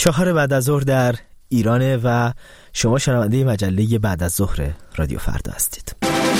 4 بعد از ظهر در ایرانه و شما شنونده مجله بعد از ظهر رادیو فردا هستید.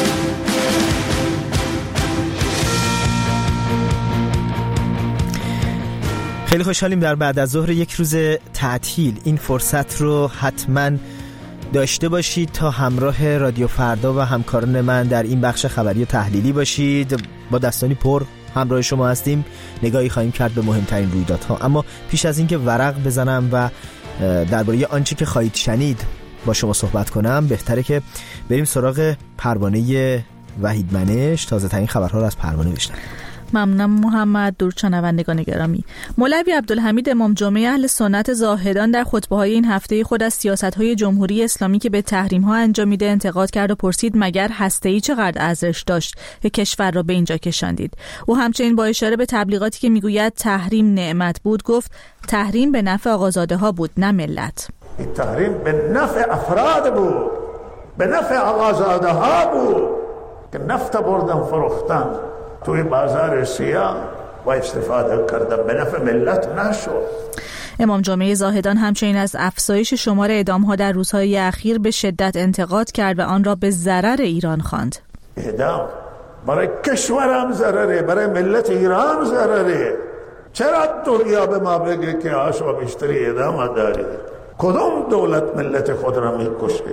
خیلی خوشحالیم در بعد از ظهر یک روز تعطیل این فرصت رو حتما داشته باشید تا همراه رادیو فردا و همکاران من در این بخش خبری و تحلیلی باشید. با دستانی پر همراه شما هستیم، نگاهی خواهیم کرد به مهمترین رویدادها. اما پیش از اینکه ورق بزنم و درباره آنچه که خواهید شنید با شما صحبت کنم، بهتره که بریم سراغ پروانه وحید منش. تازه ترین خبرها رو از پروانه بشنویم. ممنونم محمد. درود شنوندگان گرامی. مولوی عبدالحمید امام جمعه اهل سنت زاهدان در خطبه‌های این هفته خود از سیاست‌های جمهوری اسلامی که به تحریم‌ها انجام میده انتقاد کرد و پرسید مگر هسته‌ای چقدر ارزش داشت که کشور را به اینجا کشاندید. او همچنین با اشاره به تبلیغاتی که میگوید تحریم نعمت بود گفت تحریم به نفع آقازاده‌ها بود نه ملت. این تحریم به نفع افراد بود، به نفع آقازاده‌ها بود که نفت بردن فروختن توی بازار سیاه و استفاده کردن، به نفع ملت نشد. امام جمعه زاهدان همچنین از افزایش شمار اعدام‌ها در روزهای اخیر به شدت انتقاد کرد و آن را به ضرر ایران خواند. اعدام برای کشورم ضرره، برای ملت ایران ضرره. چرا دنیا به ما بگه که آشو بیشتری اعدام داری؟ کدوم دولت ملت خود را میکشه؟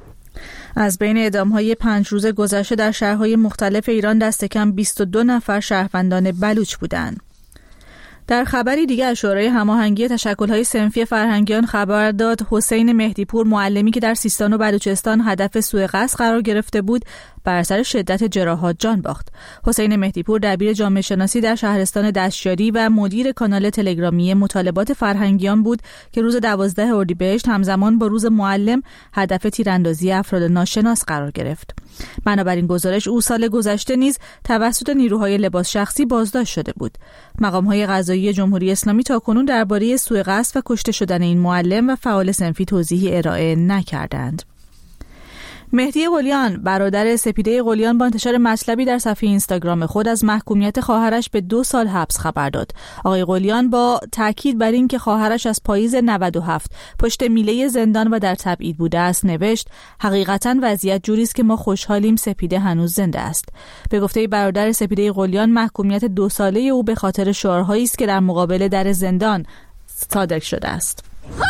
از بین اعدام‌های 5 روز گذشته در شهرهای مختلف ایران دست کم 22 نفر شهروندان بلوچ بودند. در خبری دیگر از شورای هماهنگی تشکل‌های صنفی فرهنگیان خبر داد حسین مهدیپور، معلمی که در سیستان و بلوچستان هدف سوء قصد قرار گرفته بود، بر اثر شدت جراحات جان باخت. حسین مهدیپور دبیر جامعه شناسی در شهرستان دشتیاری و مدیر کانال تلگرامی مطالبات فرهنگیان بود که روز 12 اردیبهشت همزمان با روز معلم هدف تیراندازی افراد ناشناس قرار گرفت. بنابراین گزارش او سال گذشته نیز توسط نیروهای لباس شخصی بازداشت شده بود. مقام‌های قضایی جمهوری اسلامی تاکنون درباره سوء قصد و کشته شدن این معلم و فعال صنفی توضیحی ارائه نکردند. مهدی قلیان، برادر سپیده قلیان، با انتشار مطلبی در صفحه اینستاگرام خود از محکومیت خواهرش به 2 سال حبس خبر داد. آقای قلیان با تاکید بر این که خواهرش از پاییز 97 پشت میله زندان و در تبعید بوده است نوشت: حقیقتاً وضعیت جوری است که ما خوشحالیم سپیده هنوز زنده است. به گفته برادر سپیده قلیان، محکومیت 2 ساله او به خاطر شعارهایی است که در مقابل در زندان صادر شده است.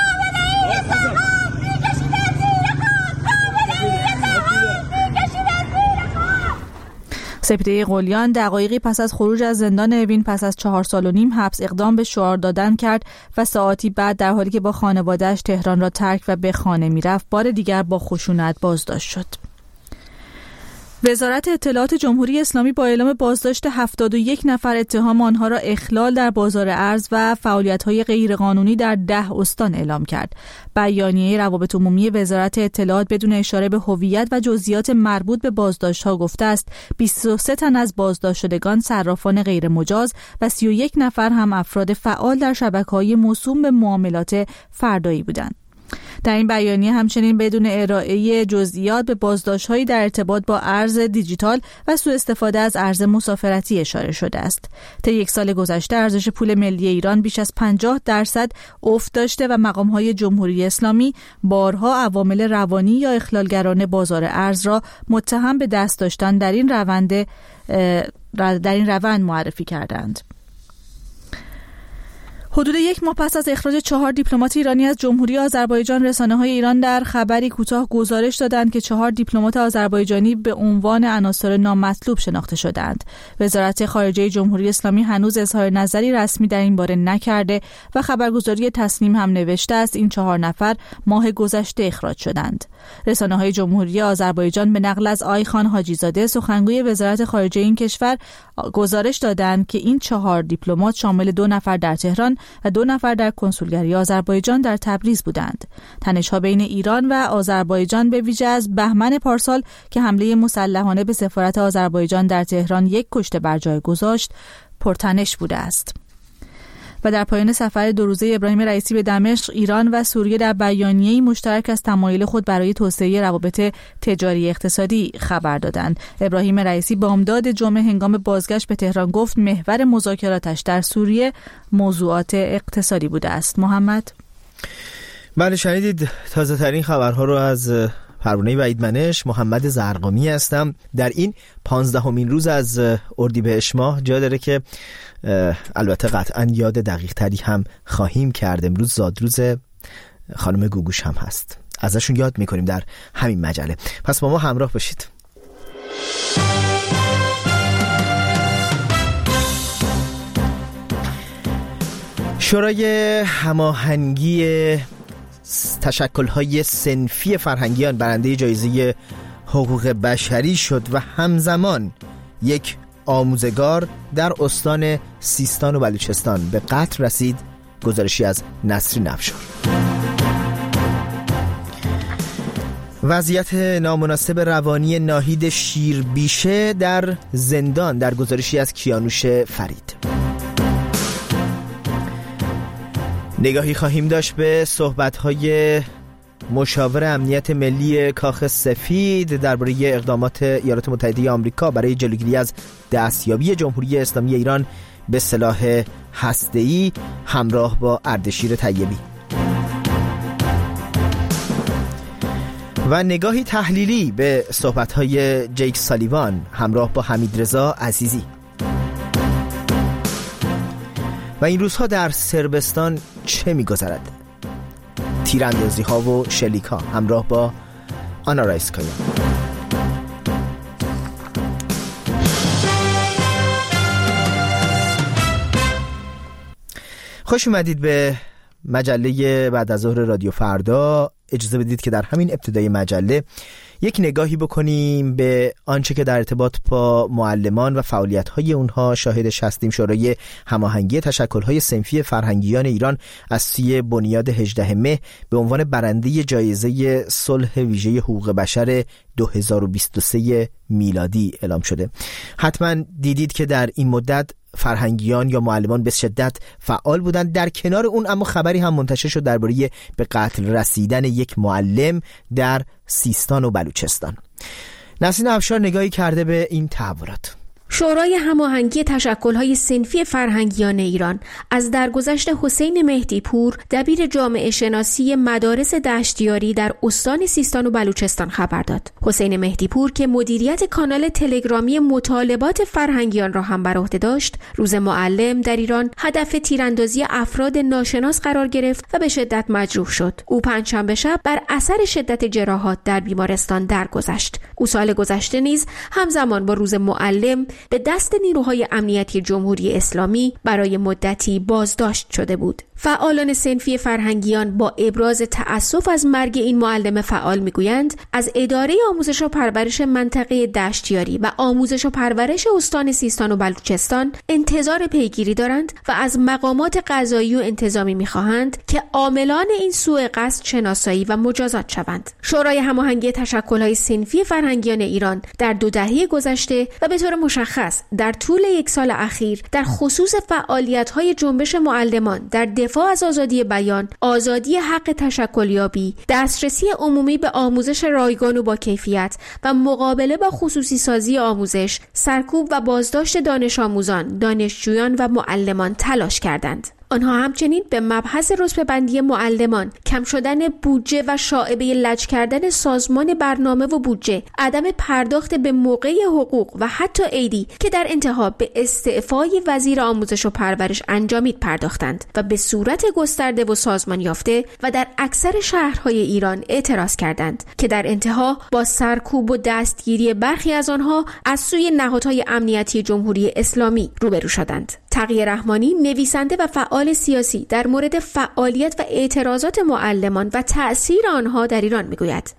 سپیده قلیان دقایقی پس از خروج از زندان اوین پس از 4 سال و نیم حبس اقدام به شعار دادن کرد و ساعاتی بعد در حالی که با خانواده‌اش تهران را ترک و به خانه می‌رفت بار دیگر با خشونت بازداشت شد. وزارت اطلاعات جمهوری اسلامی با اعلام بازداشت 71 نفر اتهام آنها را اخلال در بازار ارز و فعالیت‌های غیرقانونی در 10 استان اعلام کرد. بیانیه روابط عمومی وزارت اطلاعات بدون اشاره به هویت و جزئیات مربوط به بازداشت‌ها گفته است 23 تن از بازداشت شدگان صرافان غیر مجاز و 31 نفر هم افراد فعال در شبکه‌های موسوم به معاملات فردایی بودند. در این بیانیه همچنین بدون ارائه جزئیات به بازداشت‌هایی در ارتباط با ارز دیجیتال و سوء استفاده از ارز مسافرتی اشاره شده است. طی 1 سال گذشته ارزش پول ملی ایران بیش از 50% افت داشته و مقام‌های جمهوری اسلامی بارها عوامل روانی یا اخلالگرانه بازار ارز را متهم به دست داشتن در این روند معرفی کردند. حدود 1 ماه پس از اخراج 4 دیپلمات ایرانی از جمهوری آذربایجان، رسانه‌های ایران در خبری کوتاه گزارش دادند که 4 دیپلمات آذربایجانی به عنوان عناصر نامطلوب شناخته شدند. وزارت خارجه جمهوری اسلامی هنوز اظهار نظری رسمی در این باره نکرده و خبرگزاری تسنیم هم نوشته است این 4 نفر ماه گذشته اخراج شدند. رسانه‌های جمهوری آذربایجان به نقل از آیخان حاجیزاده، سخنگوی وزارت خارجه این کشور، گزارش دادند که این 4 دیپلمات شامل 2 نفر در تهران و 2 نفر در کنسولگری آذربایجان در تبریز بودند. تنش‌ها بین ایران و آذربایجان به ویژه از بهمن پارسال که حمله مسلحانه به سفارت آذربایجان در تهران 1 کشته بر جای گذاشت پرتنش بوده است. و در پایان سفر 2 روزه ابراهیم رئیسی به دمشق، ایران و سوریه در بیانیه‌ای مشترک از تمایل خود برای توسعه روابط تجاری اقتصادی خبر دادند. ابراهیم رئیسی بامداد جمعه هنگام بازگشت به تهران گفت محور مذاکراتش در سوریه موضوعات اقتصادی بوده است. محمد بله شنیدید تازه ترین خبرها رو از پروانه وحیدمنش. محمد زرقامی هستم. در این 15مین روز از اردیبهشت ماه جا داره که البته قطعا یاد دقیق تری هم خواهیم کرد. امروز زادروز خانم گوگوش هم هست، ازشون یاد میکنیم در همین مجله. پس با ما همراه باشید. شورای هماهنگی تشکل‌های صنفی فرهنگیان برنده جایزه حقوق بشری شد و همزمان یک آموزگار در استان سیستان و بلوچستان به قتل رسید. گزارشی از نسرین افشار. وضعیت نامناسب روانی ناهید شیربیشه در زندان در گزارشی از کیانوش فرید. نگاهی خواهیم داشت به صحبت‌های مشاور امنیت ملی کاخ سفید درباره اقدامات ایالات متحده آمریکا برای جلوگیری از دستیابی جمهوری اسلامی ایران به سلاح هسته‌ای همراه با اردشیر طیبی. و نگاهی تحلیلی به صحبت‌های جیک سالیوان همراه با حمیدرضا عزیزی. و این روزها در صربستان چه می‌گذرد؟ تیراندازی‌ها و شلیک‌ها همراه با آنا رایسکایا. خوش اومدید به مجله بعد از ظهر رادیو فردا. اجازه بدید که در همین ابتدای مجله یک نگاهی بکنیم به آنچه که در ارتباط با معلمان و فعالیت‌های اونها شاهدش هستیم. شورای هماهنگی تشکل‌های صنفی فرهنگیان ایران از سوی بنیاد 18 مه به عنوان برنده جایزه صلح ویژه حقوق بشر 2023 میلادی اعلام شده. حتما دیدید که در این مدت فرهنگیان یا معلمان به شدت فعال بودند. در کنار اون اما خبری هم منتشر شد درباره به قتل رسیدن یک معلم در سیستان و بلوچستان. نسرین افشار نگاهی کرده به این تحولات. شورای هماهنگی تشکل‌های صنفی فرهنگیان ایران از درگذشت حسین مهدیپور دبیر جامعه شناسی مدارس دشتیاری در استان سیستان و بلوچستان خبر داد. حسین مهدیپور که مدیریت کانال تلگرامی مطالبات فرهنگیان را هم بر عهده داشت، روز معلم در ایران هدف تیراندازی افراد ناشناس قرار گرفت و به شدت مجروح شد. او پنجشنبه شب بر اثر شدت جراحات در بیمارستان درگذشت. او سال گذشته نیز همزمان با روز معلم به دست نیروهای امنیتی جمهوری اسلامی برای مدتی بازداشت شده بود. فعالان صنفی فرهنگیان با ابراز تأسف از مرگ این معلم فعال میگویند از اداره آموزش و پرورش منطقه دشتیاری و آموزش و پرورش استان سیستان و بلوچستان انتظار پیگیری دارند و از مقامات قضایی و انتظامی میخواهند که عاملان این سوء قصد شناسایی و مجازات شوند. شورای هماهنگی تشکل‌های صنفی فرهنگیان ایران در 2 دهه گذشته و به طور مشخص در طول 1 سال اخیر در خصوص فعالیت‌های جنبش معلمان در دفاع از آزادی بیان، آزادی حق تشکلیابی، دسترسی عمومی به آموزش رایگان و با کیفیت و مقابله با خصوصی سازی آموزش، سرکوب و بازداشت دانش آموزان، دانشجویان و معلمان تلاش کردند. آنها همچنین به مبحث رتبه‌بندی معلمان، کم شدن بودجه و شائبه لج کردن سازمان برنامه و بودجه، عدم پرداخت به موقع حقوق و حتی عیدی که در انتها به استعفای وزیر آموزش و پرورش انجامید پرداختند و به صورت گسترده و سازمان یافته و در اکثر شهرهای ایران اعتراض کردند که در انتها با سرکوب و دستگیری برخی از آنها از سوی نهادهای امنیتی جمهوری اسلامی روبرو شدند. تقی رحمانی نویسنده و فعال سیاسی در مورد فعالیت و اعتراضات معلمان و تأثیر آنها در ایران میگوید: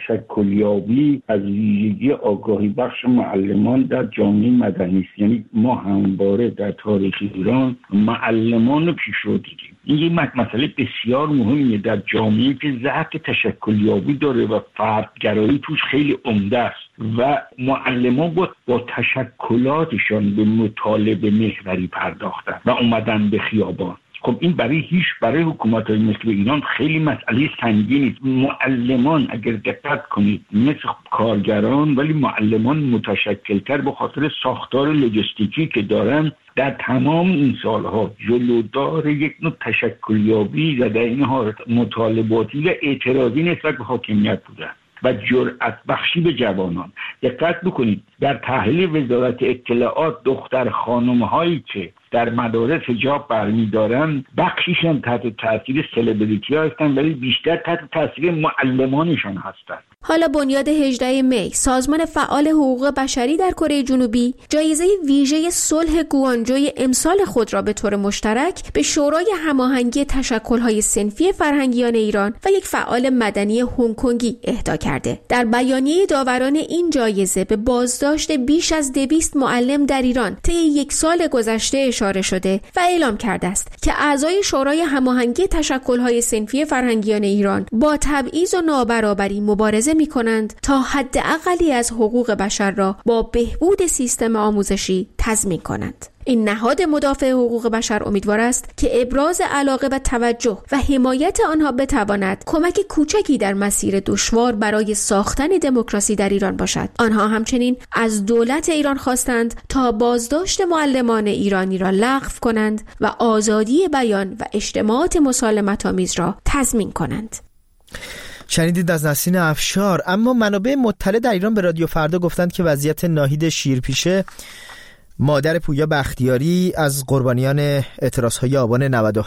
تشکلیابی از ویژگی آگاهی بخش معلمان در جامعه مدنی است. یعنی ما همواره در تاریخ ایران معلمان رو پیشرو دیدیم. این یک مسئله بسیار مهمیه در جامعه که ضعف تشکلیابی داره و فردگرایی توش خیلی عمده است و معلمان با تشکلاتشان به مطالبه محوری پرداختن و اومدن به خیابان. خب این برای حکومت‌های مثل ایران خیلی مسئله سنگینی است. معلمان اگر دقت کنید مثل کارگران، ولی معلمان متشکل‌تر به خاطر ساختار لوجستیکی که دارن در تمام این سالها جلودار یک نوع تشکلیابی و در این حالت مطالباتی و اعتراضی نسبت به حاکمیت بودن و جرأت بخشی به جوانان. دقت بکنید در تحلیل وزارت اطلاعات دختر خانم هایی که در مدارس حجاب برمی‌دارن بخشیشون تحت تاثیر سلبریتی ها هستن، ولی بیشتر تحت تاثیر معلمانشان هستن. حالا بنیاد 18 می، سازمان فعال حقوق بشری در کره جنوبی، جایزه ویژه صلح گوانجوی امسال خود را به طور مشترک به شورای هماهنگی تشکل‌های صنفی فرهنگیان ایران و یک فعال مدنی هنگ‌کنگی اهدا کرده. در بیانیه داوران این جایزه به بازداشت بیش از 200 معلم در ایران طی یک سال گذشته اشاره شده و اعلام کرده است که اعضای شورای هماهنگی تشکل‌های صنفی فرهنگیان ایران با تبعیض و نابرابری مبارزه می‌کنند تا حداقلی از حقوق بشر را با بهبود سیستم آموزشی تضمین کنند. این نهاد مدافع حقوق بشر امیدوار است که ابراز علاقه و توجه و حمایت آنها بتواند کمک کوچکی در مسیر دشوار برای ساختن دموکراسی در ایران باشد. آنها همچنین از دولت ایران خواستند تا بازداشت معلمان ایرانی را لغو کنند و آزادی بیان و اجتماعات مسالمت‌آمیز را تضمین کنند. شنیدید از نسرین افشار. اما منابع مطلع در ایران به رادیو فردا گفتند که وضعیت ناهید شیرپیشه، مادر پویا بختیاری، از قربانیان اعتراضهای آبان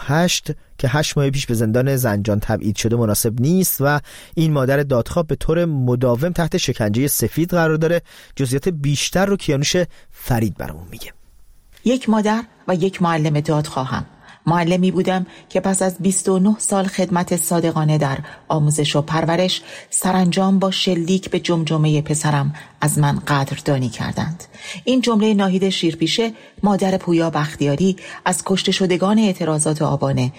98 که 8 ماه پیش به زندان زنجان تبعید شده مناسب نیست و این مادر دادخواه به طور مداوم تحت شکنجه سفید قرار داره. جزئیات بیشتر رو کیانوش فرید برامون میگه. یک مادر و یک معلم دادخواهم. معلمی بودم که پس از 29 سال خدمت صادقانه در آموزش و پرورش سرانجام با شلیک به جمجمه پسرم از من قدردانی کردند. این جمله ناهید شیرپیشه، مادر پویا بختیاری، از کشته شدگان اعتراضات آبان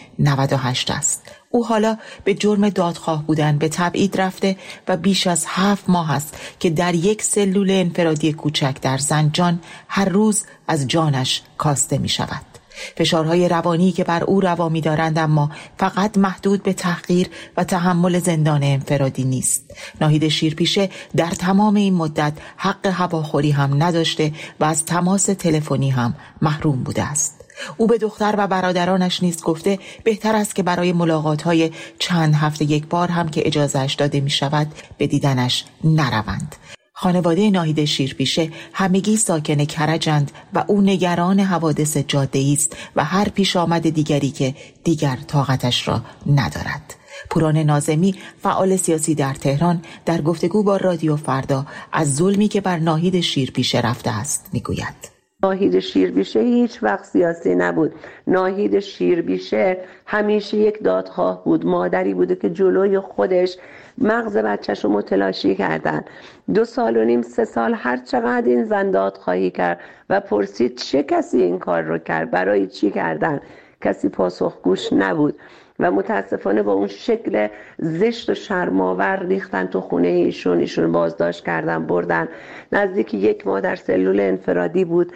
98 است. او حالا به جرم دادخواه بودن به تبعید رفته و بیش از 7 ماه است که در یک سلول انفرادی کوچک در زنجان هر روز از جانش کاسته می شود. فشارهای روانی که بر او روا می‌دارند اما فقط محدود به تحقیر و تحمل زندان انفرادی نیست. ناهید شیرپیشه در تمام این مدت حق هواخوری هم نداشته و از تماس تلفنی هم محروم بوده است. او به دختر و برادرانش نیز گفته بهتر است که برای ملاقات‌های چند هفته یک بار هم که اجازهش داده می‌شود به دیدنش نروند. خانواده ناهید شیرپیشه همگی ساکن کرجند و او نگران حوادث جاده‌ای است و هر پیش آمد دیگری که دیگر طاقتش را ندارد. پوران ناظمی، فعال سیاسی در تهران، در گفتگو با رادیو فردا از ظلمی که بر ناهید شیرپیشه رفته است میگوید. ناهید شیرپیشه هیچ وقت سیاسی نبود. ناهید شیرپیشه همیشه یک دادخواه بود. مادری بوده که جلوی خودش مغز بچه‌ش رو متلاشی کردن. 2 سال و نیم 3 سال هر چقدر این زن دادخواهی کرد و پرسید چه کسی این کار رو کرد، برای چی کردن، کسی پاسخگوش نبود و متاسفانه با اون شکل زشت و شرم‌آور ریختن تو خونه ایشون بازداشت کردن، بردن نزدیک 1 ماه در سلول انفرادی بود.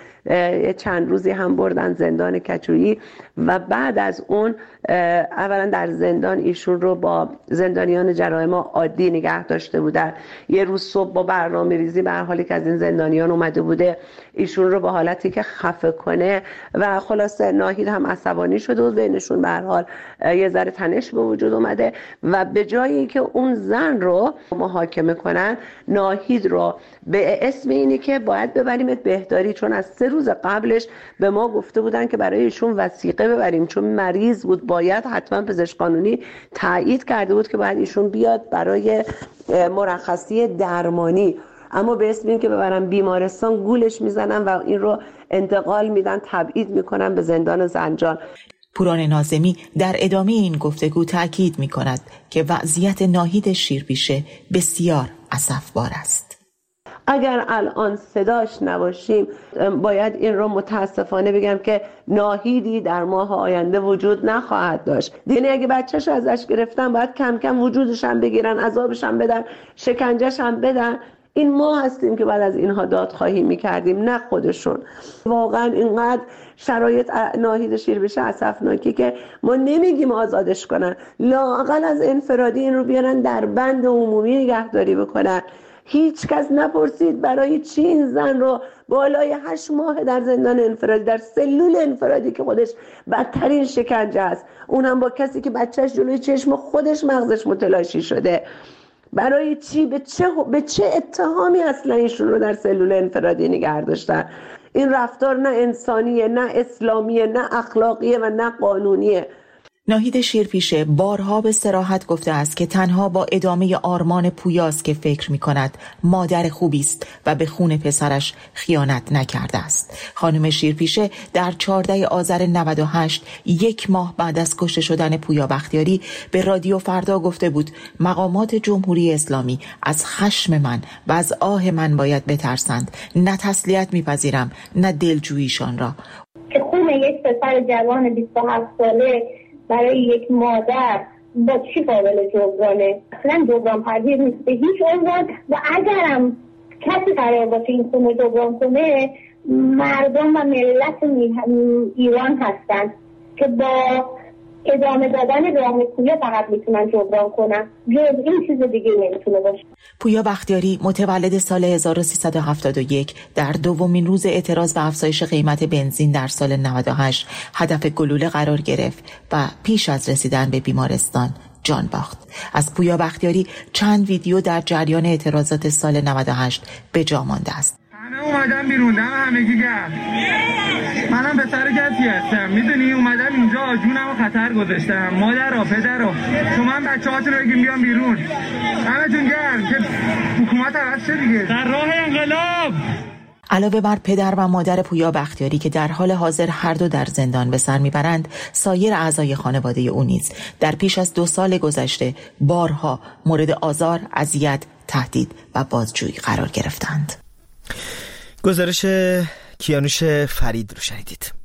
چند روزی هم بردن زندان کچویی و بعد از اون اولا در زندان ایشون رو با زندانیان جرایم عادی نگه داشته بودن. یه روز صبح با برنامه‌ریزی به هر حالی که از این زندانیان اومده بوده ایشون رو به حالتی که خفه کنه و خلاصه ناهید هم عصبانی شده و بینشون به هر حال یه ذره تنش به وجود اومده و به جای اینکه اون زن رو محاکمه کنن، ناهید رو به اسم اینی که باید ببریمت بهداری، چون از 3 روز قبلش به ما گفته بودن که برای ایشون وثیقه ببریم چون مریض بود، باید حتما پزشک قانونی تایید کرده بود که باید ایشون بیاد برای مرخصی درمانی، اما به اسم این که ببرن بیمارستان گولش میزنن و این رو انتقال میدن، تبعید میکنن به زندان زنجان. پوران ناظمی در ادامه این گفتگو تأکید میکند که وضعیت ناهید شیرپیشه بسیار اسفبار است. اگر الان صداش نباشیم باید این رو متاسفانه بگم که ناهیدی در ماه آینده وجود نخواهد داشت. یعنی اگه بچه‌ش ازش گرفتن باید کم کم وجودش هم بگیرن، عذابش هم بدن، شکنجهش هم بدن. این ما هستیم که بعد از اینها دادخواهی میکردیم، نه خودشون. واقعا اینقدر شرایط ناهید شیربیشه اسفناکی که ما نمیگیم آزادش کنن، لااقل از انفرادی این رو بیارن در بند عمومی نگهداری بکنن. هیچ کس نپرسید برای چی این زن رو بالای 8 ماه در زندان انفرادی، در سلول انفرادی که خودش بدترین شکنجه است، اون هم با کسی که بچهش جلوی چشم خودش مغزش متلاشی شده. برای چی؟ به چه اتهامی اصلا ایشون رو در سلول انفرادی نگه داشتن؟ این رفتار نه انسانیه، نه اسلامیه، نه اخلاقیه و نه قانونیه. ناهید شیرپیشه بارها به صراحت گفته است که تنها با ادامه آرمان پویاست که فکر می‌کند مادر خوبی است و به خون پسرش خیانت نکرده است. خانم شیرپیشه در 14 آذر 98 1 ماه بعد از کشته شدن پویا بختیاری به رادیو فردا گفته بود مقامات جمهوری اسلامی از خشم من و از آه من باید بترسند، نه تسلیت می‌پذیرم نه دلجوییشان را. که خون یک پسر جوان 27 ساله برای یک مادر با چی قابل جبرانه؟ اصلا جبران پذیر نیست به هیچ عنوان. و اگرم کسی قرار باشه این خون رو جبران کنه، مردم و ملت ایران هستن که با ادامه دادن راه پویا فقط میتونن جبران کنن، جز این چیز دیگه نمیتونه باشه. پویا بختیاری متولد سال 1371 در دومین روز اعتراض به افزایش قیمت بنزین در سال 98 هدف گلوله قرار گرفت و پیش از رسیدن به بیمارستان جان باخت. از پویا بختیاری چند ویدیو در جریان اعتراضات سال 98 به جا مانده است. اومدم بیرون، دم همگی گرم. منم به سر کسی هستم، میدونی اومدم اینجا جونم رو خطر گذاشتم. مادر و پدر رو شما هم بچه‌هاتون رو بگیم بیان بیرون. همتون گرم که حکومت عوض شه دیگه، در راه انقلاب. علاوه بر پدر و مادر پویا بختیاری که در حال حاضر هر دو در زندان به سر میبرند، سایر اعضای خانواده او نیز در پیش از 2 سال گذشته بارها مورد آزار، اذیت، تهدید و بازجویی قرار گرفتند. گزارش کیانوش فرید رو شنیدید.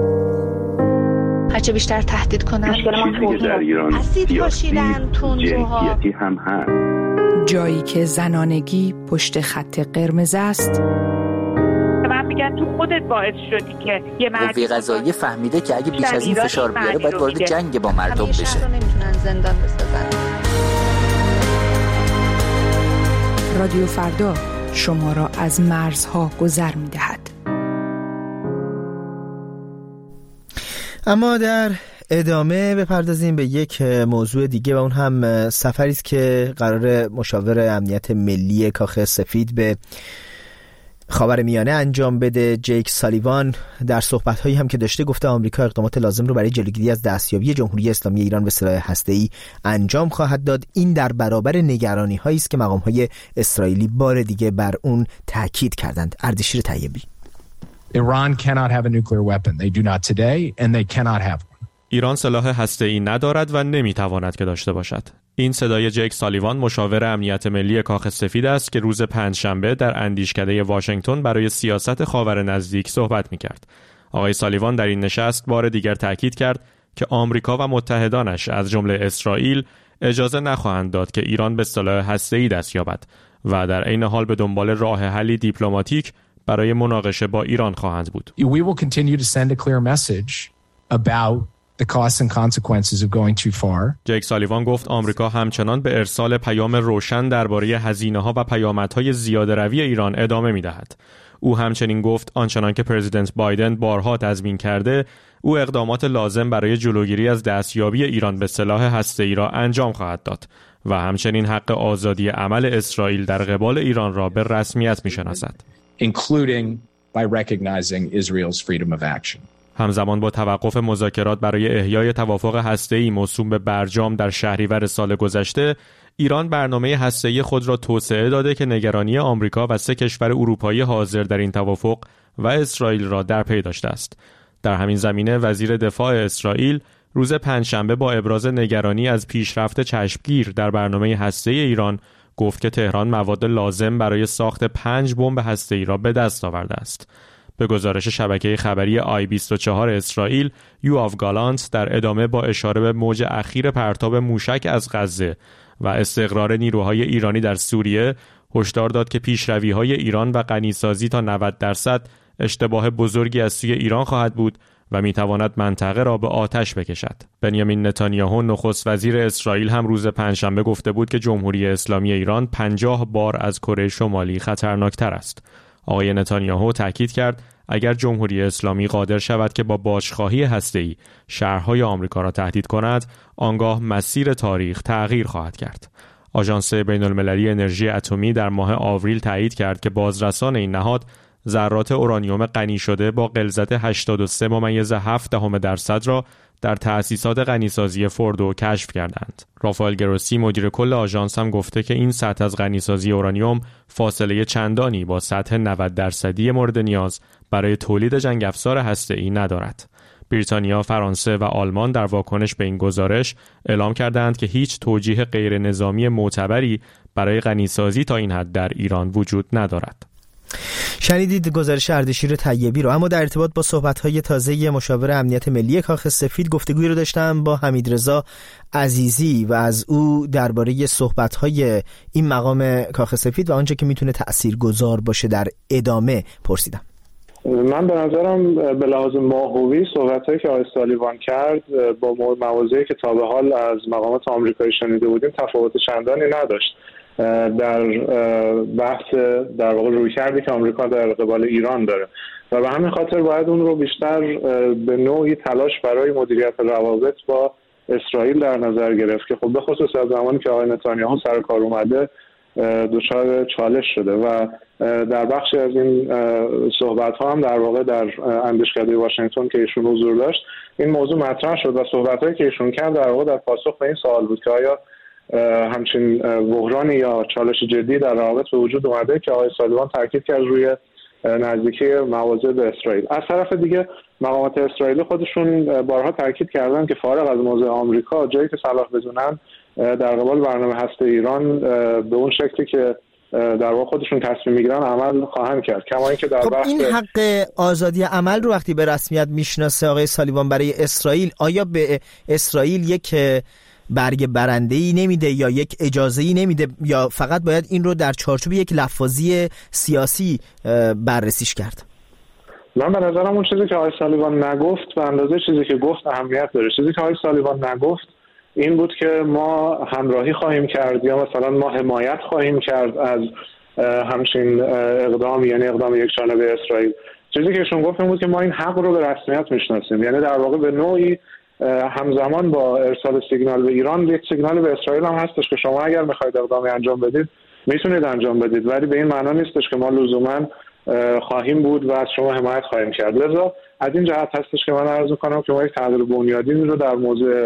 هرچه بیشتر تهدید کنن در ایران اسید پاشیدن، جنسیتی هم هست. جایی که زنانگی پشت خط قرمز است. من میگن تو خودت باعث شدی که یه قوه قضاییه فهمیده که اگه بیش از این فشار بیاره باید وارد جنگ با مردم بشه. شهر رو نمیتونن زندان بسازن. رادیو فردا شما را از مرزها گذر می‌دهد. اما در ادامه بپردازیم به یک موضوع دیگه و اون هم سفری است که قرار مشاور امنیت ملی کاخ سفید به خاورمیانه انجام بده. جیک سالیوان در صحبت‌هایی هم که داشته گفته آمریکا اقدامات لازم رو برای جلوگیری از دستیابی جمهوری اسلامی ایران به سلاح هسته‌ای انجام خواهد داد. این در برابر نگرانی‌هایی است که مقام‌های اسرائیلی بار دیگه بر اون تاکید کردند. اردشیر طیبی. Iran cannot have a nuclear weapon. They do not today and they cannot have one. ایران سلاح هسته‌ای ندارد و نمی‌تواند که داشته باشد. این صدای جیک سالیوان مشاور امنیت ملی کاخ سفید است که روز پنجشنبه در اندیشکده واشنگتن برای سیاست خاور نزدیک صحبت می‌کرد. آقای سالیوان در این نشست بار دیگر تاکید کرد که آمریکا و متحدانش از جمله اسرائیل اجازه نخواهند داد که ایران به سلاح هسته‌ای دست یابد و در عین حال به دنبال راه حلی دیپلماتیک برای مناقشه با ایران خواهند بود. We will continue to send a clear message about the costs and consequences of going too far. جیک سالیوان گفت آمریکا همچنان به ارسال پیام روشن درباره هزینه‌ها و پیامدهای زیاده‌روی ایران ادامه می‌دهد. او همچنین گفت آنچنان که پرزیدنت بایدن بارها تضمین کرده، او اقدامات لازم برای جلوگیری از دستیابی ایران به سلاح هسته‌ای را انجام خواهد داد و همچنین حق آزادی عمل اسرائیل در قبال ایران را به رسمیت می‌شناسد. Including by recognizing Israel's freedom of action. همزمان با توقف مذاکرات برای احیای توافق هسته‌ای موسوم به برجام در شهریور سال گذشته، ایران برنامه هسته‌ای خود را توسعه داده که نگرانی آمریکا و 3 کشور اروپایی حاضر در این توافق و اسرائیل را در پی داشته است. در همین زمینه وزیر دفاع اسرائیل روز پنجشنبه با ابراز نگرانی از پیشرفت چشمگیر در برنامه هسته‌ای ایران گفت که تهران مواد لازم برای ساخت 5 بمب هسته‌ای را به دست آورده است. به گزارش شبکه خبری I-24 اسرائیل، یوآف گالانت در ادامه با اشاره به موج اخیر پرتاب موشک از غزه و استقرار نیروهای ایرانی در سوریه هشدار داد که پیشروی‌های ایران و غنیسازی تا 90% اشتباه بزرگی از سوی ایران خواهد بود و میتواند منطقه را به آتش بکشد. بنیامین نتانیاهو نخست وزیر اسرائیل هم روز پنجشنبه گفته بود که جمهوری اسلامی ایران 50 بار از کره شمالی خطرناکتر است. آقای نتانیاهو تاکید کرد اگر جمهوری اسلامی قادر شود که با بازخواهی هسته‌ای شهرهای آمریکا را تهدید کند، آنگاه مسیر تاریخ تغییر خواهد کرد. آژانس بین‌المللی انرژی اتمی در ماه آوریل تایید کرد که بازرسان این نهاد ذرات اورانیوم غنی شده با غلظت 83.7% را در تأسیسات غنیسازی فوردو کشف کردند. رافائل گروسی مدیر کل آژانس هم گفته که این سطح از غنیسازی اورانیوم فاصله چندانی با سطح 90% مورد نیاز برای تولید جنگ افزار هسته‌ای ندارد. بریتانیا، فرانسه و آلمان در واکنش به این گزارش اعلام کردند که هیچ توجیه غیر نظامی معتبری برای غنیسازی تا این حد در ایران وجود ندارد. شنیدید گزارش اردشیر طیبی رو. اما در ارتباط با صحبت‌های تازه مشاور امنیت ملی کاخ سفید گفتگویی رو داشتم با حمیدرضا عزیزی و از او درباره صحبت‌های این مقام کاخ سفید و آنچه که میتونه تأثیرگذار باشه در ادامه پرسیدم. من به نظرم به لحاظ ماهوی صحبت‌هایی که آقای سالیوان کرد با مواضعی که تا به حال از مقامات آمریکایی شنیده بودیم تفاوت چندانی نداشت. در بحث در واقع رویکردی که آمریکا در قبال ایران داره و به همین خاطر باید اون رو بیشتر به نوعی تلاش برای مدیریت روابط با اسرائیل در نظر گرفت که خب به خصوص از زمانی که آقای نتانیاهو سر کار اومده دچار چالش شده و در بخشی از این صحبت‌ها هم در واقع در اندیشکده واشنگتن که ایشون حضور داشت این موضوع مطرح شد و صحبت‌هایی که ایشون کرد در واقع در پاسخ به این سوال بود که آیا همچین بحرانی یا چالش جدی در روابط به وجود اومده که آقای سالیوان تاکید کرد روی نزدیکی مواضع به اسرائیل. از طرف دیگه مقامات اسرائیلی خودشون بارها تاکید کردن که فارغ از موضع آمریکا جایی که صلاح بدونن در قبال برنامه هسته ایران به اون شکلی که در واقع خودشون تصمیم میگیرن عمل خواهند کرد. کما اینکه در خب این حق آزادی عمل رو وقتی به رسمیت میشناسه آقای سالیوان برای اسرائیل، آیا به اسرائیل یک برگ برنده‌ای نمیده یا یک اجازه‌ای نمیده یا فقط باید این رو در چارچوب یک لفاظی سیاسی بررسیش کرد؟ من به نظرم اون چیزی که آقای سالیوان نگفت به اندازه چیزی که گفت اهمیت داره. چیزی که آقای سالیوان نگفت این بود که ما همراهی خواهیم کرد یا مثلا ما حمایت خواهیم کرد از همچین اقدام، یعنی اقدام یک جانبه اسرائیل. چیزی که ایشون گفت این بود که ما این حق رو به رسمیت میشناسیم، یعنی در واقع به نوعی همزمان با ارسال سیگنال به ایران یک سیگنال به اسرائیل هم هستش که شما اگر میخواید اقدامی انجام بدید میتونید انجام بدید، ولی به این معنا نیستش که ما لزوما خواهیم بود و از شما حمایت خواهیم کرد. لذا از این جهت هستش که من عرض میکنم که ما یک تغییر بنیادینی رو در موضوع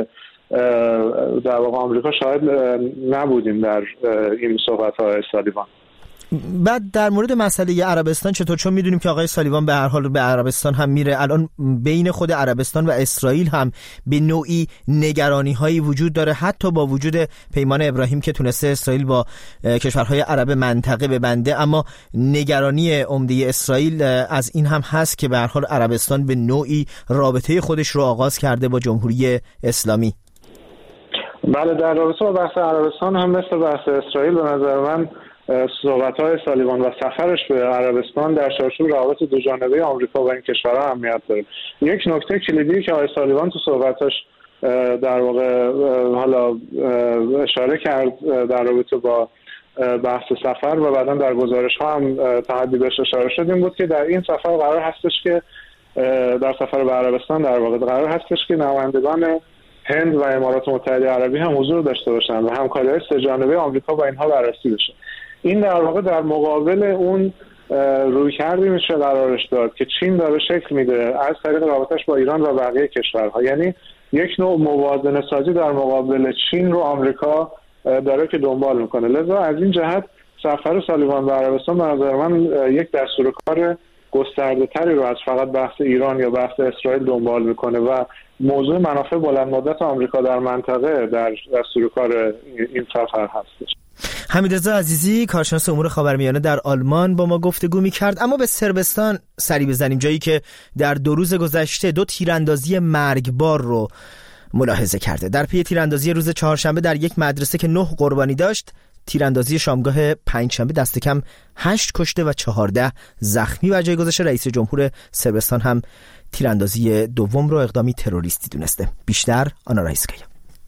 در واقع آمریکا شاید نبودیم در این صحبت‌های سالیوان. بعد در مورد مسئله عربستان چطور؟ چون میدونیم که آقای سالیوان به هر حال به عربستان هم میره. الان بین خود عربستان و اسرائیل هم به نوعی نگرانی هایی وجود داره، حتی با وجود پیمان ابراهیم که تونسته اسرائیل با کشورهای عرب منطقه ببنده، اما نگرانی عمده اسرائیل از این هم هست که به هر حال عربستان به نوعی رابطه خودش رو آغاز کرده با جمهوری اسلامی. بله، در رابطه با بحث عربستان هم مثل بحث اسرائیل به نظر من صحبت‌های سالیوان و سفرش به عربستان در چارچوب روابط دو جانبه آمریکا و این کشورها اهمیت داره. یک نکته کلیدی که آقای سالیوان تو صحبتاش در واقع حالا اشاره کرد در رابطه با بحث سفر و بعداً در گزارش‌ها هم تحدی بهش اشاره شد این بود که در این سفر قرار هستش که در سفر به عربستان در واقع قرار هستش که نمایندگان هند و امارات متحده عربی هم حضور داشته باشند و همکاری‌های سه جانبه آمریکا با اینها بررسی بشه. این در واقع در مقابل اون رویکردی میشه قرارش داد که چین داره شکل میده از طریق رابطش با ایران و بقیه کشورها، یعنی یک نوع موازنه سازی در مقابل چین رو آمریکا داره که دنبال میکنه. لذا از این جهت سفر سالیوان به عربستان به نظر من یک دستورکار گسترده تری رو از فقط بحث ایران یا بحث اسرائیل دنبال میکنه و موضوع منافع بلند مدت آمریکا در منطقه در دستورکار این سفر هستش. حمیدرضا عزیزی کارشناس امور خاورمیانه در آلمان با ما گفتگو می‌کرد. اما به صربستان سری بزنیم، جایی که در 2 روز گذشته 2 تیراندازی مرگبار رو ملاحظه کرده. در پی تیراندازی روز چهارشنبه در یک مدرسه که 9 قربانی داشت، تیراندازی شامگاه پنجشنبه دست کم 8 کشته و 14 زخمی بر جای گذاشته. رئیس جمهور صربستان هم تیراندازی دوم رو اقدامی تروریستی دونسته. بیشتر آنا رایسکایا.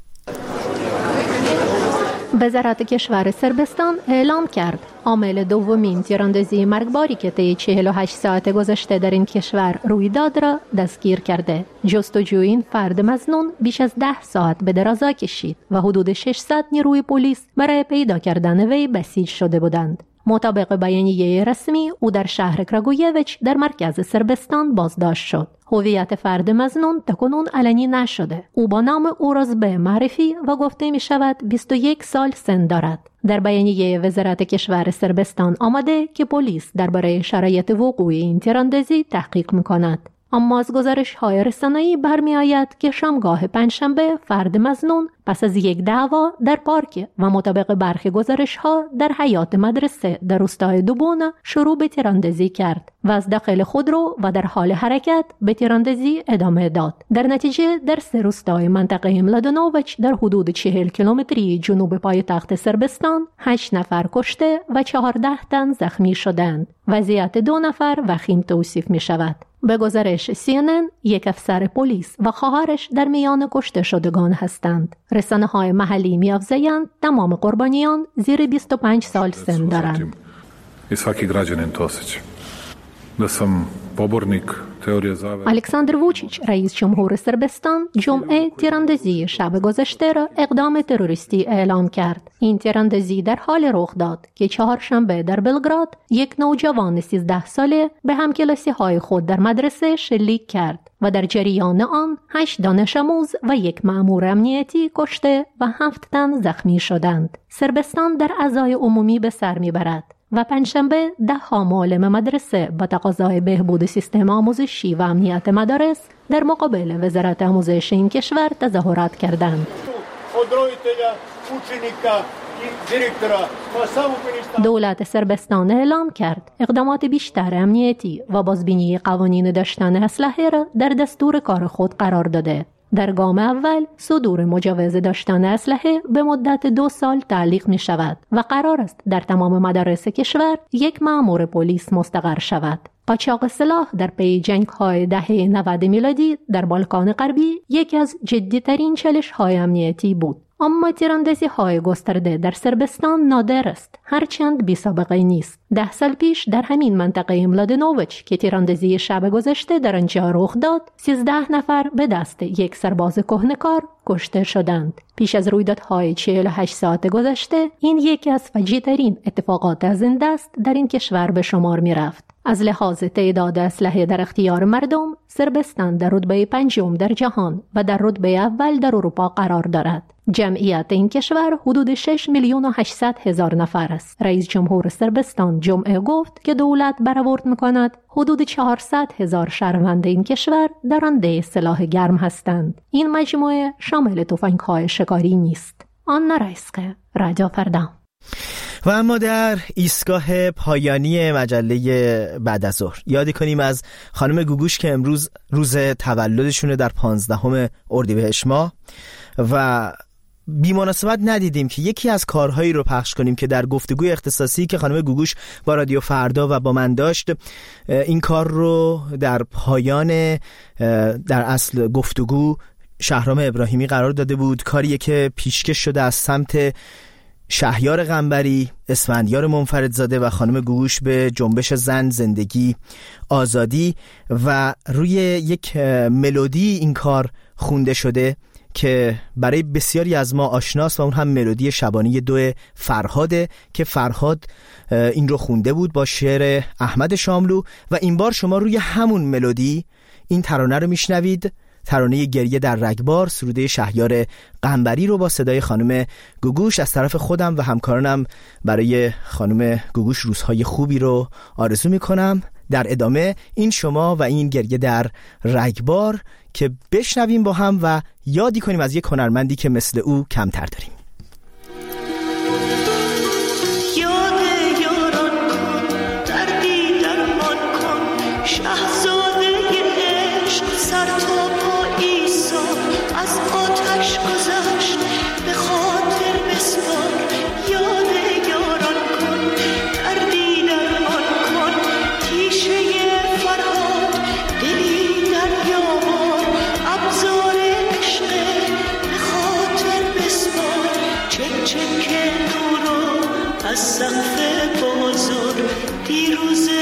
وزارت کشور صربستان اعلام کرد عامل دومین تیراندازی مرگباری که طی 48 ساعت گذشته در این کشور روی داد را دستگیر کرده. جستجوی این فرد مظنون بیش از 10 ساعت به درازا کشید و حدود 600 نیروی پلیس برای پیدا کردن وی بسیج شده بودند. مطابق بیانیه رسمی او در شهر کراگویویچ در مرکز صربستان بازداشت شد. هویت فرد مظنون تاکنون علنی نشده. او با نام اورازبه معرفی و گفته می شود 21 سال سن دارد. در بیانیه وزارت کشور صربستان آمده که پلیس درباره شرایط وقوع این تیراندازی تحقیق می کند. اما از گزارش‌های رسانه‌ای برمی آید که شامگاه پنجشنبه فرد مظنون پس از یک دعوا در پارک و مطابق برخی گزارش‌ها در حیاط مدرسه در روستای دوبونا شروع به تیراندازی کرد و از داخل خودرو و در حال حرکت به تیراندازی ادامه داد. در نتیجه در 3 روستای منطقه ملادونوویچ در حدود 40 کیلومتری جنوب پایتخت صربستان 8 نفر کشته و 14 تن زخمی شدند. وضعیت 2 نفر وخیم توصیف می شود. به گزارش CNN، یک افسر پلیس و خواهرش در میان کشته شدگان هستند. رسانه‌های محلی می‌افزایند تمام قربانیان زیر 25 سال سن دارند. الکساندر ووچیچ رئیس جمهور صربستان جمعه تیراندازی شب گذشته را اقدام تروریستی اعلام کرد. این تیراندازی در حال رخ داد که چهارشنبه در بلگراد یک نوجوان 13 ساله به همکلاسی‌های خود در مدرسه شلیک کرد و در جریان آن 8 دانش آموز و یک مأمور امنیتی کشته و 7 تن زخمی شدند. صربستان در عزای عمومی به سر میبرد و پنجشنبه 10 معلم مدرسه با تقاضای بهبود سیستم آموزشی و امنیت مدارس در مقابل وزارت آموزش این کشور تظاهرات کردند. دولت صربستان اعلام کرد اقدامات بیشتر امنیتی و بازبینی قوانین داشتن اسلحه را در دستور کار خود قرار داده. در گام اول صدور مجوز داشتن اسلحه به مدت 2 سال تعلیق می شود و قرار است در تمام مدارس کشور یک مأمور پلیس مستقر شود. قاچاق سلاح در پی جنگ‌های دهه 90 میلادی در بالکان غربی یکی از جدی‌ترین چالش‌های امنیتی بود. اما تیراندازی‌های گسترده در صربستان نادر است، هرچند بی سابقه نیست. 10 سال پیش در همین منطقه ملادونوویچ که تیراندازی شب گذشته در آنجا رخ داد، 13 نفر به دست یک سرباز کهنه‌کار کشته شدند. پیش از رویدادهای 48 ساعت گذشته، این یکی از فجیع‌ترین اتفاقات از این دست در این کشور به شمار می‌رفت. از لحاظ تعداد اسلحه در اختیار مردم، صربستان در رتبه 5 در جهان و در رتبه اول در اروپا قرار دارد. جمعیت این کشور حدود 6,800,000 نفر است. رئیس جمهور صربستان جمعه گفت که دولت برآورد می‌کند حدود 400,000 شهروند این کشور دارنده سلاح گرم هستند. این مجموعه شامل تفنگ‌های شکاری نیست. آنا رایسکایا، رادیو فردا. و اما در ایستگاه پایانی مجله بعد از ظهر یادی کنیم از خانم گوگوش که امروز روز تولدشونه در 15 اردیبهشت ماه و بی مناسبت ندیدیم که یکی از کارهایی رو پخش کنیم که در گفتگوی اختصاصی که خانم گوگوش با رادیو فردا و با من داشت، این کار رو در پایان در اصل گفتگو شهرام ابراهیمی قرار داده بود. کاریه که پیشکش شده از سمت شهریار قنبری، اسفندیار منفردزاده و خانم گوگوش به جنبش زن، زندگی، آزادی و روی یک ملودی این کار خونده شده که برای بسیاری از ما آشناست و اون هم ملودی شبانی 2 فرهاده که فرهاد این رو خونده بود با شعر احمد شاملو و این بار شما روی همون ملودی این ترانه رو میشنوید. ترانه گریه در رگبار، سروده شهریار قنبری رو با صدای خانم گوگوش. از طرف خودم و همکارانم برای خانم گوگوش روزهای خوبی رو آرزو میکنم. در ادامه این شما و این گریه در رگبار که بشنویم با هم و یادی کنیم از یک هنرمندی که مثل او کمتر داریم. شهزاده عشق سر تا پا عیسی از چکه نورو از سقف بازار دیروز